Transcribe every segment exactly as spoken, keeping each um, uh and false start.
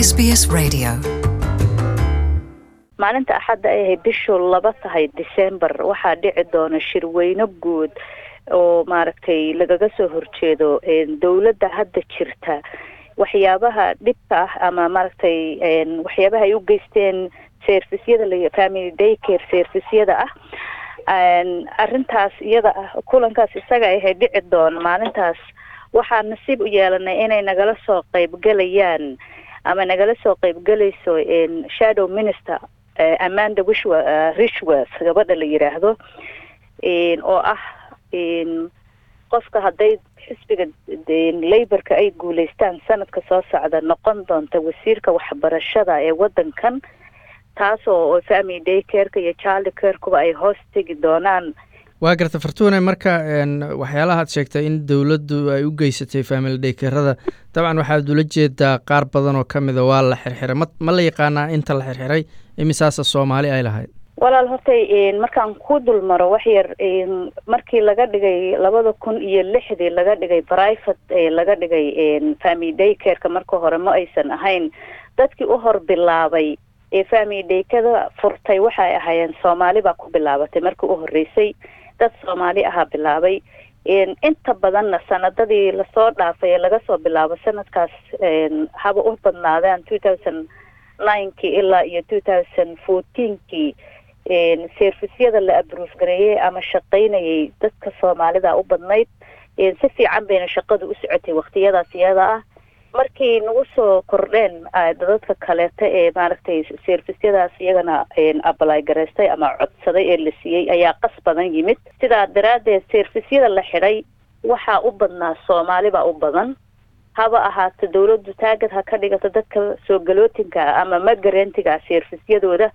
S B S Radio. maalinta axadda ay bishu laba tahay December waxaa dhici doona shirweyne guud oo maaragtay lagaga soo horjeedo dawladda hadda jirta waxyaabaha dhibka ah ama maaragtay waxyaabaha ay u geysteen serviceyada la family day care serviceyada ah arintaas iyada ah kulankaas isaga ay dhici doona maalintaas waxaa nasiib u yeelanay inay nagala soo qayb galayaan ama nagala soo qayb galayso shadow minister Amanda Richworth gabadha la yiraahdo oo ah qofka haday xisbiga Labour-ka ay guuleystaan sanadka soo socda noqon doonta wasiirka waxbarashada ee wadankan taasoo family day care iyo child care kuba ay hoos tagi doonaan. waa garta Fartuune marka waxyaalaha aad sheegtay in dawladdu ay u geysatay family day care-rada dabcan waxaad ula jeedaa qaar badan oo kamid ah waa la xirxiray ma la yaqaanaa inta la xirxiray imisaasa Soomaali ay lahayd walaal hortay markaan ku dulmaro wax yar markii laga dhigay labada kun iyo lixdii laga dhigay private laga dhigay family day care-ka marka hore ma aysan ahayn dadkii u hor bilaabay ee family day care furtay waxa ay ahaayeen Soomaali baa ku bilaabatay markii u horeysay dad Soomaali ah bilaabay inta badan sanadadii la soo dhaafay laga soo bilaabo sanadkaas haba u badnaadaan two thousand nine ilaa iyo two thousand fourteen kii serviceyada la approve gareeyay ama shaqeynayay dadka Soomaalida u badnayd si fiican bayna shaqadu u socotay waqtiyadaas iyada ah markii nagu soo kordheen dadka kale ee maaragtay serviceyadaas iyagana apply gareystay ama codsaday ee la siiyay ayaa qas badan yimid sida daraadeed serviceyada la xiray waxa u badnaa Soomaali baa u badan haba ahaato dawladdu taagad ha ka dhigato dadka soo galootinka ama migrant-iga serviceyadooda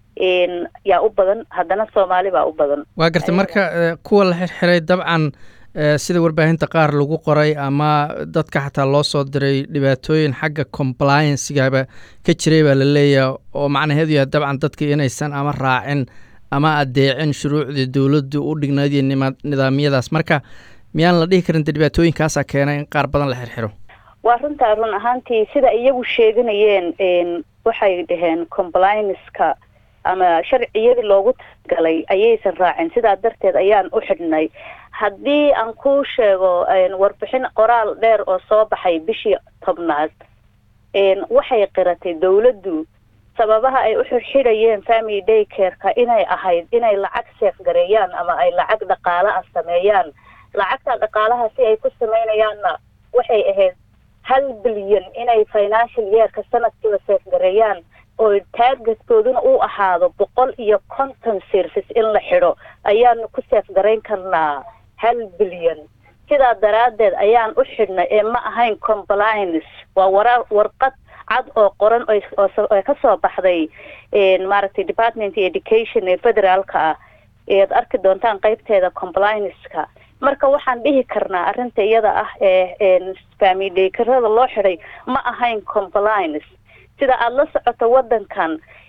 in yaa u badan haddana Soomaali baa u badan waa gartay marka kuwa la xirxiray dabcan sida warbaahinta qaar lagu qoray ama dadka xataa loo soo diray dhibaatooyin xagga compliance-gaba ka jiray baa la leeyahay oo macnaheedu yahay dabcan dadka inaysan ama raacin ama adeecin shuruucda dawladdu u dhignayd iyo nidaamyadaas marka miyaan la dhihi karin dhibaatooyinkaas keenay in qaar badan la xirxiro waa runta run ahaantii sida iyagu sheeganayeen waxay dhaheen compliance-ka ama sharciyada loogu galay ayaysan raacin sidaa darteed ayaan u xidhnay haddii aan ku sheego warbixin qoraal dheer oo soo baxay bishii tobnaad waxay qiratay dawladdu sababaha ay u xirxirayeen family day care-ka inay ahayd inay lacag seef gareeyaan ama ay lacag dhaqaale ah sameeyaan lacagta dhaqaalaha si ay ku sameynayaanna waxay ahayd hal bilyan inay financial year-ka sanadkiiba seef gareeyaan oo targetkooduna uu ahaado boqol iyo konton service in la xidho ayaanu ku seef garayn karnaa hal bilyan sidaa daraadeed ayaan u xidhnay ee ma ahayn compliance waa warqad cad oo qoran oo ka soo baxday maaragtay Department of Education ee federaalka ah ee arki doontaan qaybteeda compliance-ka marka waxaan dhihi karnaa arinta iyada ah ee family day care-rada loo xidhay ma ahayn compliance sida aad la socoto wadankan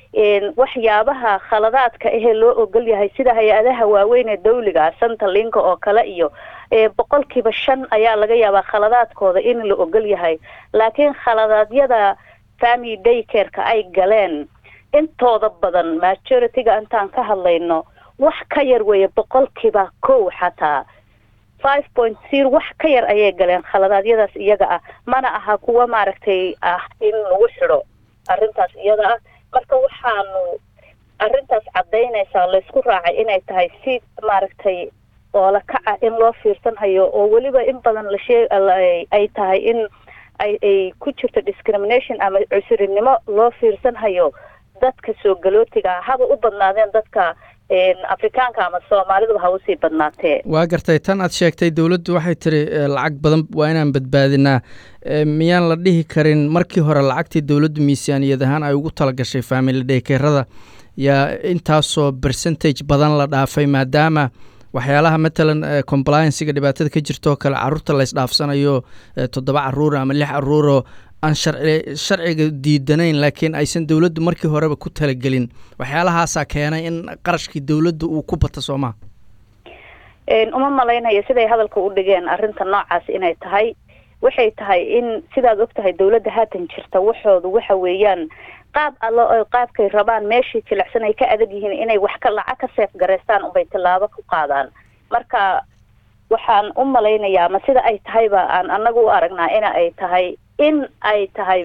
waxyaabaha khaladaadka ah ee loo ogol yahay sida hay'adaha waaweyn ee dawliga Centrelink oo kale iyo boqolkiiba shan ayaa laga yaabaa khaladaadkooda in la ogol yahay laakiin khaladaadyada family day care-ka ay galeen intooda badan majority-ga intaan ka hadlayno wax ka yar weeye boqolkiiba kow xataa five point zero wax ka yar ayay galeen khaladaadyadaas iyaga ah mana aha kuwa maaragtay ah in lagu xidho arintaas iyada ah marka waxaanu arintaas cadeynaysaa la isku raacay inay tahay si maaragtay oo la kaca in loo fiirsan hayo oo waliba in badan la sheegay ay tahay in ay ay ku jirto discrimination ama cusurinimo loo fiirsan hayo dadka soo galootiga haba u badnaadeen dadka Afrikaanka ama Soomaalidu ha u sii badnaatee waa gartay tan aad sheegtay dawladdu waxay tiri lacag badan waa inaan badbaadinaa miyaan la dhihi karin markii hore lacagtii dawladdu miisaaniyad ahaan ay ugu talagashay family day care-rada yaa intaasoo percentage badan la dhaafay maadaama waxyaalaha matalan compliance-ga dhibaatada ka jirto oo kale carruurta la isdhaafsanayo toddoba carruur ama lix carruuroo aan sharci sharciga diidanayn laakiin aysan dawladdu markii horeba ku talagelin waxyaalahaas keenay in qarashkii dawladdu uu ku bato Soomaa een uma malaynayo siday hadalka u dhigeen arinta noocaas inay tahay waxay tahay in sidaad ogtahay dawladda haatan jirta waxoodu waxa weeyaan qaab allo oo qaabkay rabaan meeshii jilicsan ay ka adag yihiin inay wax ka lacag ka seef gareystaan unbay tallaabo ku qaadaan marka waxaan u malaynayaa ma sida ay tahayba aan anagu u aragnaa ina ay tahay in ay tahay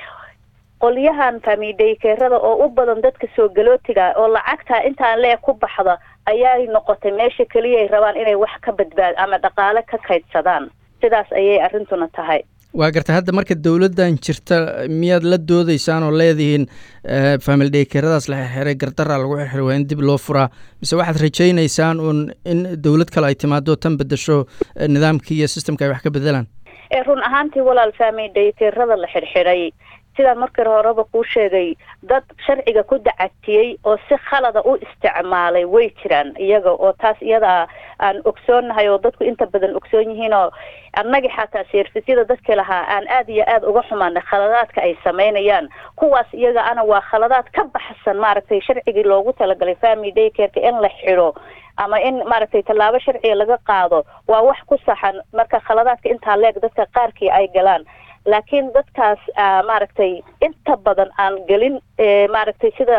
qolyahan family daycare-rada oo u badan dadka soo galootiga oo lacagta intaan leeg ku baxda ayay noqotay meesha kaliya ay rabaan inay wax ka badbaad ama dhaqaale ka kaydsadaan sidaas ayay arrintuna tahay waa gartay hadda marka dawladdan jirta miyaad la doodaysaan oo leedihiin family daycare-radaas la xirxiray gardaraa lagu xirxiray waa in dib loo furaa mise waxaad rajaynaysaan uun in dawlad kale ay timaado tan bedasho nidaamkii iyo systemka ay wax ka bedelaan run ahaantii walaal family daycare-rada la xirxiray sidaan markii horeba kuu sheegay dad sharciga ku dacatiyey oo si khalada u isticmaalay way jiraan iyaga oo taas iyada aan ogsoonnahay oo dadku inta badan ogsoon yihiin oo annagii xataa servisyada dadka lahaa aan aad iyo aad uga xumaanay khaladaadka ay samaynayaan kuwaas iyaga ana waa khaladaad ka baxsan maaragtay sharcigii loogu talagalay family daycare-ka in la xidho ama in maaragtay tallaabo sharciga laga qaado waa wax ku saxan marka khaladaadka intaa leeg dadka qaarkii ay galaan laakiin dadkaas maaragtay inta badan aan gelin maaragtay sida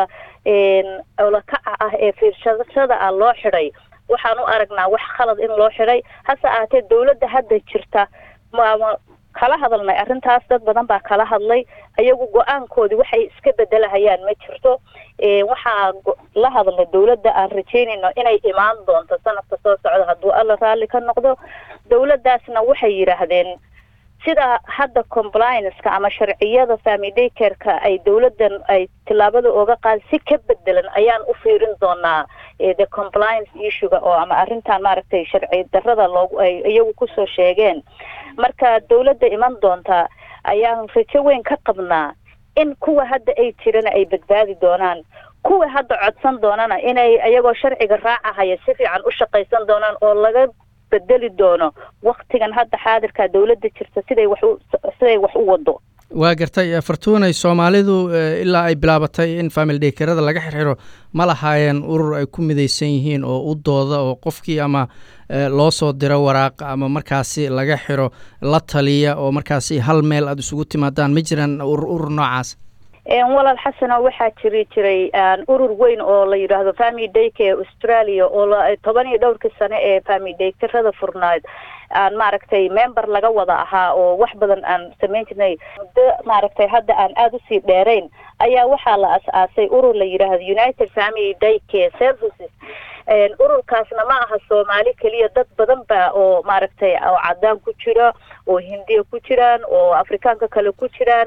olakaca ah ee fiirshadashada ah loo xidhay waxaan u aragnaa wax khalad in loo xidhay hase ahaatee dawladda hadda jirta ma kala hadalnay arrintaas dad badan baa kala hadlay ayagu go-aankoodii waxay iska bedelahayaan ma jirto waxaa la hadalnay dawladda aan rajaynayno inay imaan doonto sanadka soo socda hadduu alla raalli ka noqdo dawladdaasna waxay yidhaahdeen sida hadda compliance-ka ama sharciyada family daycare-ka ay dawladdan ay tillaabada uga qaad si ka bedelan ayaan u fiirin doonaa the compliance issue-ga oo ama arrintan maaragtay sharci darrada loogu ay iyagu kusoo sheegeen marka dawladda iman doonta ayaan rajo weyn ka qabnaa in kuwa hadda ay jirana ay badbaadi doonaan kuwa hadda codsan doonana inay iyagoo sharciga raacahaya si fiican u shaqaysan doonaan oo laga bedeli doono waqtigan hadda xaadirka dawladda jirta siday wax u siday wax u wado waa gartay fartuunay soomaalidu ilaa ay bilaabatay in family daycare-rada laga xirxiro ma lahaayeen urur ay ku midaysan yihiin oo u dooda oo qofkii ama loo soo diro waraaqa ama markaasi laga xiro la taliya oo markaasi hal meel aada isugu timaadaan ma jiraan urur urur noocaas walaal xasano waxaa jiri jiray urur weyn oo la yidhaahdo family daycare australia oo toban iyo dhowrkii sane ee family daycare-rada furnayd aan maaragtay member laga wada ahaa oo wax badan aan samayn jirnay muddo maaragtay hadda aan aada usii dheerayn ayaa waxaa la as-aasay urur la yidhaahdo united family daycare services ururkaasna ma aha soomaali keliya dad badan ba oo maaragtay oo cadaan ku jira oo hindiya ku jiraan oo afrikaanka kale ku jiraan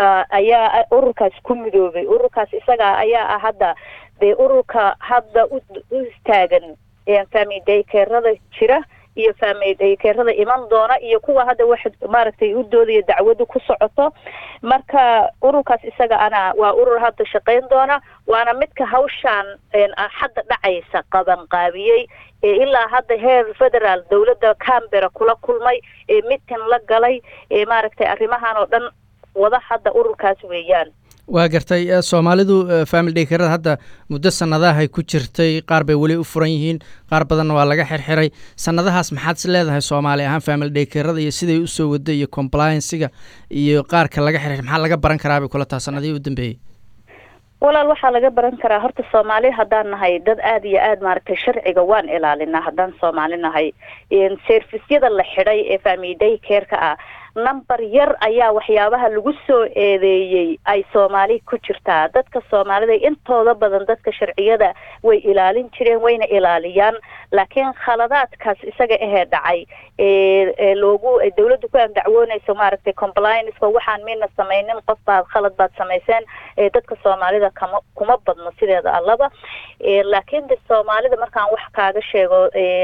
ayaa ururkaas ku midoobay ururkaas isaga ayaa ah hadda dee ururka hadda u istaagan family daycare-rada jira iyo family daycare-rada iman doona iyo kuwa hadda wax maaragtay u doodaya dacwadu ku socoto marka ururkaas isaga ana waa urur hadda shaqayn doona waana midka hawshaan hadda dhacaysa qaban qaabiyey ilaa hadda heer federaal dawladda Canberra kula kulmay ee meeting la galay ee maaragtay arrimahan oo dhan wada hadda ururkaas weeyaan waa gartay soomaalidu family daycare-rada hadda muddo sanadahay ku jirtay qaar bay weli u furan yihiin qaar badanna waa laga xirxiray sanadahaas maxaad is leedahay soomaali ahaan family daycare-rada iyo siday usoo waday iyo compliance-ga iyo qaarka laga xirxiray maxaa laga baran karaa bay kula taha sanadihii u dambeeyey walaal waxaa laga baran karaa horta soomaali haddaan nahay dad aada iyo aada maaragtay sharciga waan ilaalinaa haddaan soomaali nahay servisyada la xidhay ee family daycare-ka ah number yar ayaa waxyaabaha lagu soo eedeeyey ay soomaali ku jirtaa dadka soomaalida intooda badan dadka sharciyada way ilaalin jireen wayna ilaaliyaan laakiin khaladaadkaas isaga ahee dhacay ee loogu dawladdu ku aan dacwoonayso maaragtay compliance waxaan midna samaynin qof baad khalad baad samayseen ee dadka soomaalida kama kuma badno sideeda allaba laakiin de soomaalida markaan wax kaaga sheego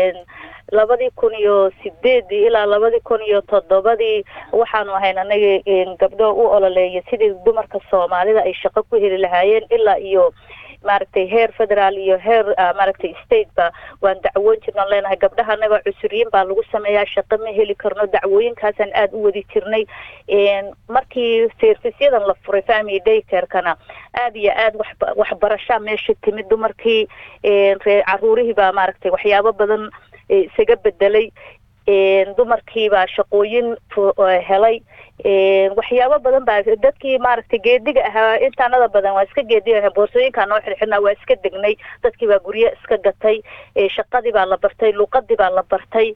labadii kun iyo sideedii ilaa labadii kun iyo toddobadii waxaanu ahayn anaga gabdho u ololeeya sidii dumarka soomaalida ay shaqo ku heli lahaayeen ilaa iyo maaragtay heer federaal iyo heer maaragtay state ba waan dacwoon jirnaan leenahay gabdhaha anaga cusuriyin baa lagu sameeyaa shaqo ma heli karno dacwooyinkaasaan aada u wadi jirnay markii serviceyadan la furay family daycare-kana aada iyo aada wax waxbarashaa meesha timid dumarkii caruurihii baa maaragtay waxyaabo badan isaga bedelay dumarkii baa shaqooyin helay waxyaabo badan baa dadkii maaragtay geediga ahaa intaanada badan waa iska geediga boorsooyinka noo xirxirnaa waa iska degnay dadkii baa guryo iska gatay shaqadii baa la bartay luqadii baa la bartay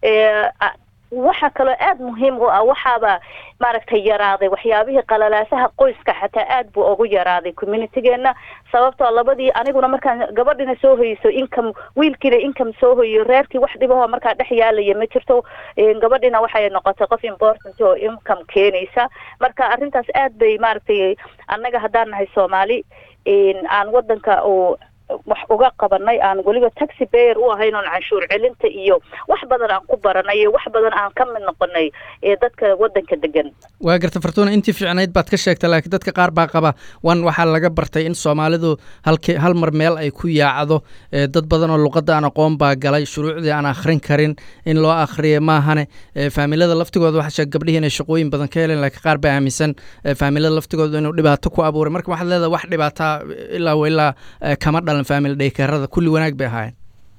waxa kale aad muhiim u ah waxaaba maaragtay yaraaday waxyaabihii qalalaasaha qoyska xataa aad buu ugu yaraaday communitygeena sababtoo labadii aniguna markaan gabadhina soo hoyso income wiilkiina income soo hoyo reerkii wax dhibaho markaa dhex yaalaya ma jirto gabadhina waxay noqotay qof important oo income keenaysa marka arrintaas aad bay maaragtay annaga haddaan nahay Soomaali aan wadanka oo wax uga qabanay aan waliba taxi payer u ahayn oo canshuur celinta iyo wax badan aan ku baranay wax badan aan ka mid noqonay ee dadka wadanka degan waa garta Fartuuna intii fiicnayd baad ka sheegtay laakiin dadka qaar baa qaba wan waxa laga bartay in Soomaalidu halkii hal mar meel ay ku yaacdo dad badan oo luqadda aan aqoon baa galay shuruucdii aan akhrin karin in loo akhriyo maahane faamilada laftigooda waxa sheeg gabdhihiin ay shaqooyin badan ka heleen laakiin qaar baa aaminsan faamilada laftigooda inuu dhibaato ku abuuray marka waxa leedahay wax dhibaato ilaa ilaa kama family daycarada kulli wanaag bay ahaayeen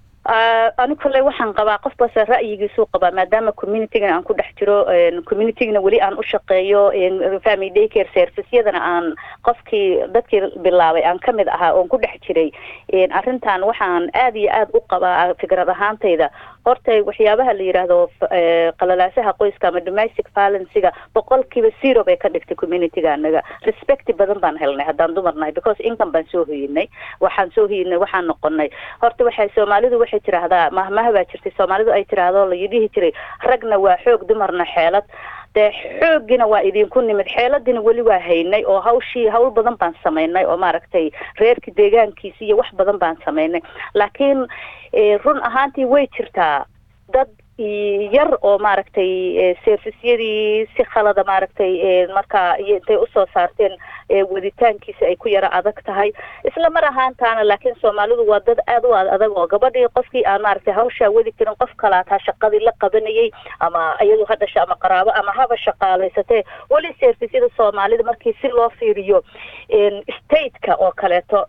أنا كله وحن قبا قف بس رأيي جسوق قبا ما دام community عن كل حجرو community ولي عن أشقيو family daycare service يدنا عن قفكي ذكر بالله عن كم ذا عن كل حجري أرنتان وحن آدي آد أقبا فكرة هان تيدا hortay waxyaabaha la yiraahdo qalalaasaha qoyska ama domestic violence-ga boqolkiiba zero bay ka dhigtay community-ga anaga respect badan baan helnay haddaan dumarnahay because income baan soo hoyinay waxaan soo hoyinay waxaan noqonay horta waxay Soomaalidu waxay tiraahdaa mahmaha baa jirtay Soomaalidu ay tiraahdo la yidhi jiray ragna waa xoog dumarna xeelad de xoogina waa idinku nimid xeeladina wali waa haynay oo hawshii hawl badan baan sameynay oo maaragtay reerka deegaankiisa iyo wax badan baan sameynay laakiin run ahaantii way jirtaa dad yar oo maaragtay serviceyadii si khalada maaragtay marka intay u soo saarteen waditaankiisa ay ku yara adag tahay isla mar ahaantaana laakiin Soomaalidu waa dad aad u adag oo gabadhii qofkii aan maaragtay hawsha wadi karin qof kale taa shaqadii la qabanayay ama ayadu hadda shaqo ama qaraabo ama haba shaqaaleysatay wali serviceyada Soomaalida markii si loo fiiriyo state-ka oo kaleeto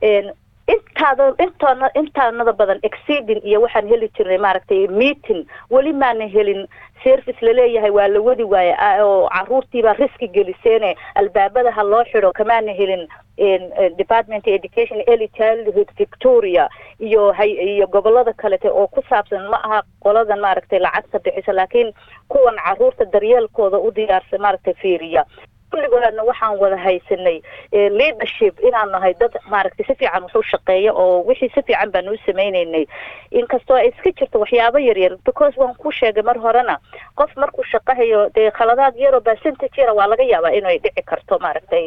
intaada intaana intaanada badan exceeding iyo waxaan heli jirnay maaragtay meeting wali maana helin service la leeyahay waa la wadi waaya oo caruurtii baa riski geliseen albaabada ha loo xiro kamaana helin department education early childhood Victoria iyo hay iyo gobolada kale oo ku saabsan ma aha qoladan maaragtay lacagta bixisa laakiin kuwan caruurta daryeelkooda u diyaarsan maaragtay fiiriya kulligoodna waxaan wada haysanay leadership inaan nahay dad maaragtay si fiican wuxuu shaqeeyo oo wixii si fiican baan u sameeynay in kastoo ay iska jirto waxyaabo yar yar because waan ku sheegay mar horena qof markuu shaqahayo de khaladaad yar oo percentage yar waa laga yaabaa inay dhici karto maaragtay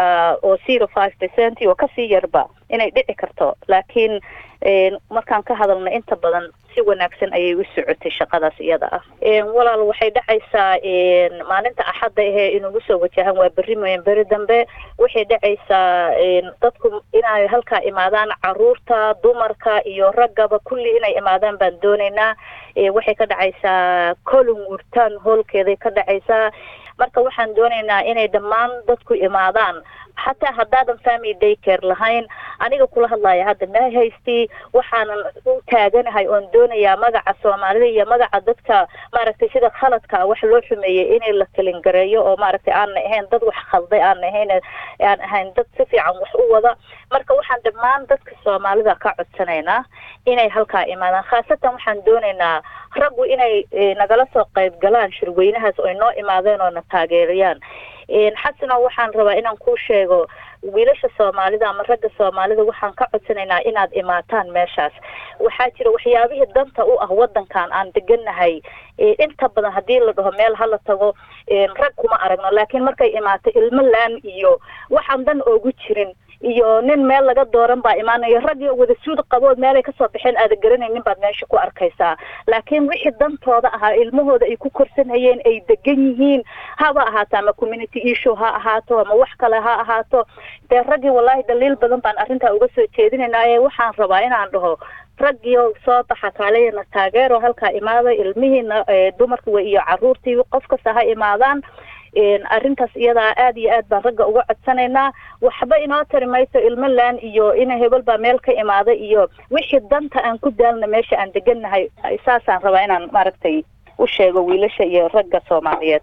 oo zero point five percent oo ka sii yarba inay dhici karto laakiin markaan ka hadalna inta badan si wanaagsan ayay u socotay shaqadaas iyada ah walaal waxay dhacaysaa maalinta axadda ah inuu soo wajahan waa berri mooyeen berri dambe waxay dhacaysaa dadku inay halka imaadaan caruurta dumarka iyo ragaba kulli inay imaadaan baan doonaynaa waxay ka dhacaysaa Collingwood Town Hall-keeda ka dhacaysaa marka waxaan doonaynaa inay dhammaan dadku imaadaan حتى هذا family daycare lahayn aniga kula hadlaya hadda ma haystii waxaan u taaganahay oo doonaya magaca Soomaalida iyo magaca dadka maaragtay sida khaladka wax loo xumeeyay in la kalin gareeyo oo maaragtay aan ahayn dad wax khalday aan ahayn aan ahayn dad si fiican wax u wada marka waxaan dhammaan dadka Soomaalida ka codsanaynaa inay halka imaadaan khaasatan waxaan doonaynaa raggu inay nagala soo qayb galaan shirweynahaas oo inoo imaadeen oo na taageerayaan in xasna waxaan rabaa inaan ku sheego wiilasha Soomaalida ama ragga Soomaalida waxaan ka codsanaynaa inaad imaataan meeshaas waxa jira waxyaabihii danta u ah wadankan aan deganahay inta badan hadii la dhaho meel hal tago rag kuma aragno laakiin markay imaato ilmo laan iyo waxaan dan ugu jirin iyo nin meel laga dooran baa imaanaya rag iyo wada suud qabood meel ay ka soo bixin aad garanaynin baad meesha ku arkaysaa laakiin wixii dantooda ahaa ilmahooda ay ku korsanayeen ay degan yihiin haba ahaato ama community issue ha ahaato ama wax kale ha ahaato de ragii wallahi daliil badan baan arrinta uga soo jeedinaynaa waxaan rabaa inaan dhaho raggiyo soo baxa kaleena taageero halka imaada ilmihiina dumarka iyo caruurtii qof kasta ha imaadaan in arrintaas iyada aad iyo aad baan ragga uga codsanaynaa waxba inoo tarimayso ilmo laan iyo in hebel baa meel ka imaada iyo wixii danta aan ku daalna meesha aan deganahay isaasaan rabaa inaan maaragtay u sheego wiilasha iyo ragga Soomaaliyeed.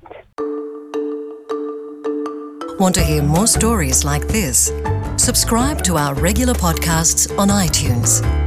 Want to hear more stories like this? Subscribe to our regular podcasts on iTunes.